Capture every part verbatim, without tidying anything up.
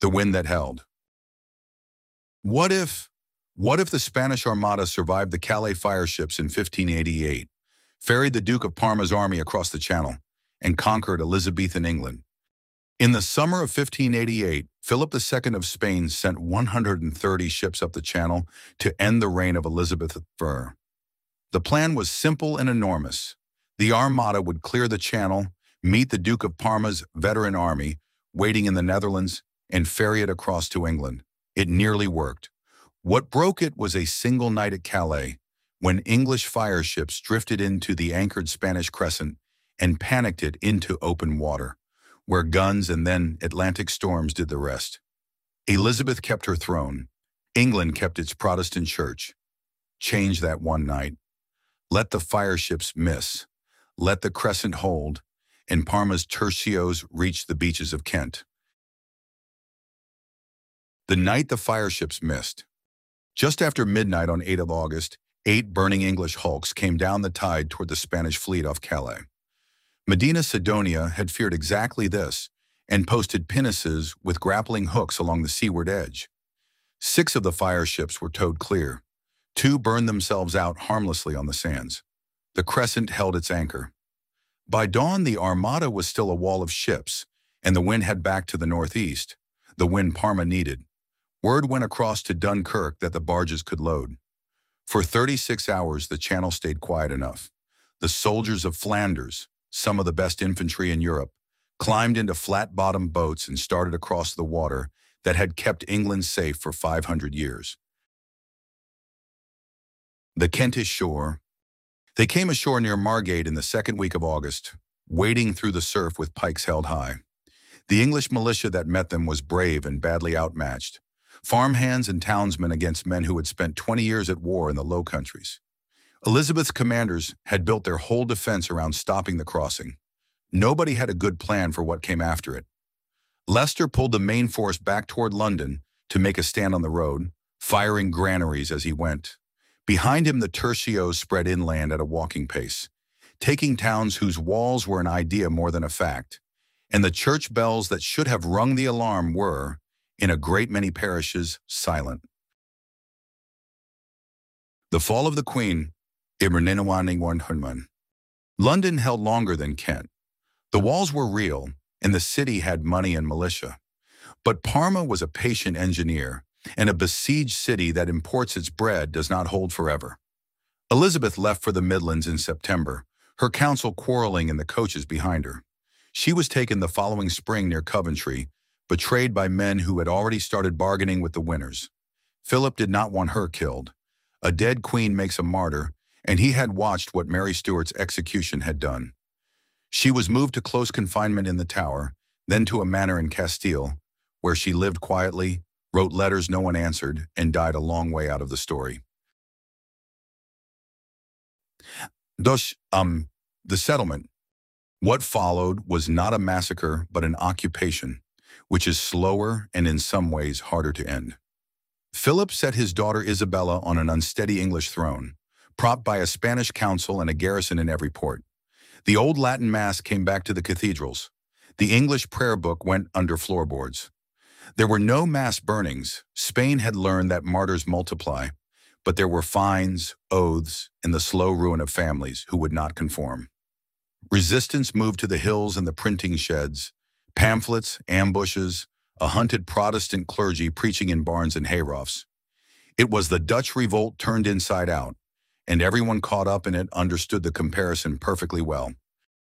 The wind that held. What if, what if the Spanish Armada survived the Calais fireships in fifteen eighty-eight, ferried the Duke of Parma's army across the Channel, and conquered Elizabethan England? In the summer of fifteen eighty-eight, Philip the Second of Spain sent one hundred thirty ships up the Channel to end the reign of Elizabeth the First. The plan was simple and enormous. The Armada would clear the Channel, meet the Duke of Parma's veteran army waiting in the Netherlands, and ferry it across to England. It nearly worked. What broke it was a single night at Calais, when English fireships drifted into the anchored Spanish crescent and panicked it into open water, where guns and then Atlantic storms did the rest. Elizabeth kept her throne. England kept its Protestant church. Change that one night. Let the fireships miss. Let the crescent hold, and Parma's tercios reached the beaches of Kent. The night the fireships missed. Just after midnight on the eighth of August, eight burning English hulks came down the tide toward the Spanish fleet off Calais. Medina Sidonia had feared exactly this and posted pinnaces with grappling hooks along the seaward edge. Six of the fireships were towed clear. Two burned themselves out harmlessly on the sands. The crescent held its anchor. By dawn, the Armada was still a wall of ships, and the wind had back to the northeast, the wind Parma needed. Word went across to Dunkirk that the barges could load. For thirty-six hours, the Channel stayed quiet enough. The soldiers of Flanders, some of the best infantry in Europe, climbed into flat-bottomed boats and started across the water that had kept England safe for five hundred years. The Kentish shore. They came ashore near Margate in the second week of August, wading through the surf with pikes held high. The English militia that met them was brave and badly outmatched. Farmhands and townsmen against men who had spent twenty years at war in the Low Countries. Elizabeth's commanders had built their whole defense around stopping the crossing. Nobody had a good plan for what came after it. Leicester pulled the main force back toward London to make a stand on the road, firing granaries as he went. Behind him, the tercios spread inland at a walking pace, taking towns whose walls were an idea more than a fact, and the church bells that should have rung the alarm were, in a great many parishes, silent. The fall of the Queen. London held longer than Kent. The walls were real, and the city had money and militia. But Parma was a patient engineer, and a besieged city that imports its bread does not hold forever. Elizabeth left for the Midlands in September, her council quarreling in the coaches behind her. She was taken the following spring near Coventry, betrayed by men who had already started bargaining with the winners. Philip did not want her killed. A dead queen makes a martyr, and he had watched what Mary Stuart's execution had done. She was moved to close confinement in the Tower, then to a manor in Castile, where she lived quietly, wrote letters no one answered, and died a long way out of the story. Thus, um, the settlement. What followed was not a massacre, but an occupation, which is slower and in some ways harder to end. Philip set his daughter Isabella on an unsteady English throne, propped by a Spanish council and a garrison in every port. The old Latin Mass came back to the cathedrals. The English prayer book went under floorboards. There were no mass burnings. Spain had learned that martyrs multiply, but there were fines, oaths, and the slow ruin of families who would not conform. Resistance moved to the hills and the printing sheds, pamphlets, ambushes, a hunted Protestant clergy preaching in barns and hayrofts. It was the Dutch revolt turned inside out, and everyone caught up in it understood the comparison perfectly well.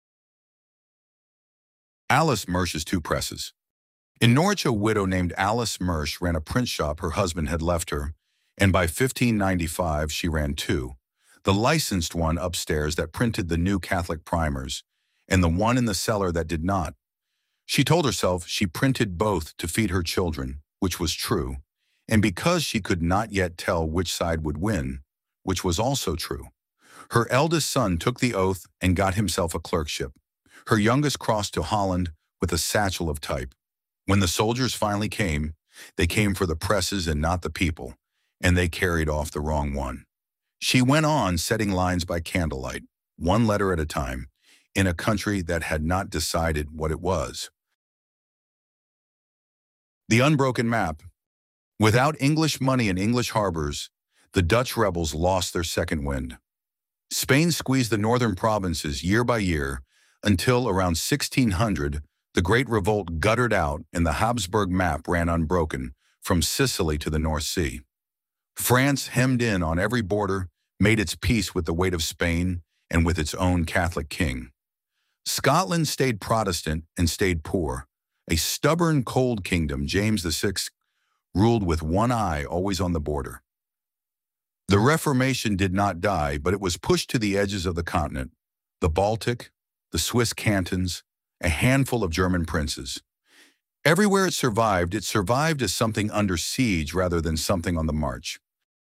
Alice Mersch's two presses. In Norwich, a widow named Alice Mersch ran a print shop her husband had left her, and by fifteen ninety-five she ran two, the licensed one upstairs that printed the new Catholic primers, and the one in the cellar that did not. She told herself she printed both to feed her children, which was true, and because she could not yet tell which side would win, which was also true. Her eldest son took the oath and got himself a clerkship. Her youngest crossed to Holland with a satchel of type. When the soldiers finally came, they came for the presses and not the people, and they carried off the wrong one. She went on setting lines by candlelight, one letter at a time, in a country that had not decided what it was. The unbroken map. Without English money and English harbors, the Dutch rebels lost their second wind. Spain squeezed the northern provinces year by year until around sixteen hundred, the Great Revolt guttered out and the Habsburg map ran unbroken from Sicily to the North Sea. France, hemmed in on every border, made its peace with the weight of Spain and with its own Catholic king. Scotland stayed Protestant and stayed poor. A stubborn, cold kingdom, James the Sixth, ruled with one eye always on the border. The Reformation did not die, but it was pushed to the edges of the continent, the Baltic, the Swiss cantons, a handful of German princes. Everywhere it survived, it survived as something under siege rather than something on the march.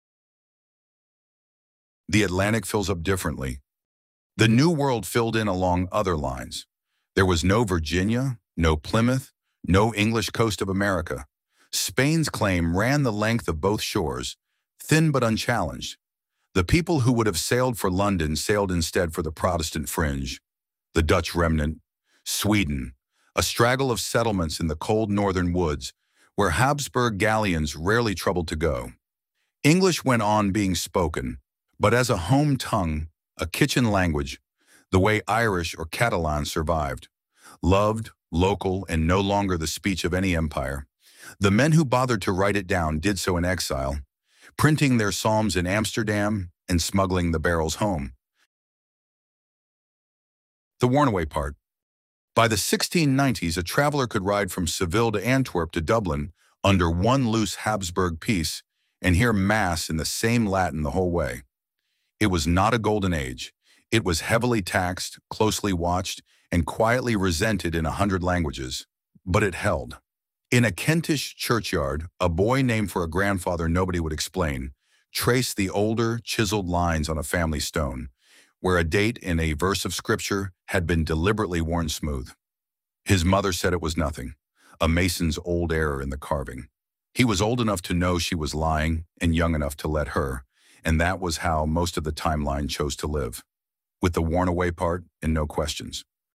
The Atlantic fills up differently. The New World filled in along other lines. There was no Virginia, no Plymouth, no English coast of America. Spain's claim ran the length of both shores, thin but unchallenged. The people who would have sailed for London sailed instead for the Protestant fringe, the Dutch remnant, Sweden, a straggle of settlements in the cold northern woods where Habsburg galleons rarely troubled to go. English went on being spoken, but as a home tongue, a kitchen language, the way Irish or Catalan survived. Loved, local, and no longer the speech of any empire. The men who bothered to write it down did so in exile, printing their psalms in Amsterdam and smuggling the barrels home. The worn-away part. By the sixteen nineties, a traveler could ride from Seville to Antwerp to Dublin under one loose Habsburg piece and hear Mass in the same Latin the whole way. It was not a golden age. It was heavily taxed, closely watched, and quietly resented in a hundred languages. But it held. In a Kentish churchyard, a boy named for a grandfather nobody would explain traced the older, chiseled lines on a family stone, where a date in a verse of scripture had been deliberately worn smooth. His mother said it was nothing, a mason's old error in the carving. He was old enough to know she was lying and young enough to let her, and that was how most of the timeline chose to live, with the worn-away part and no questions.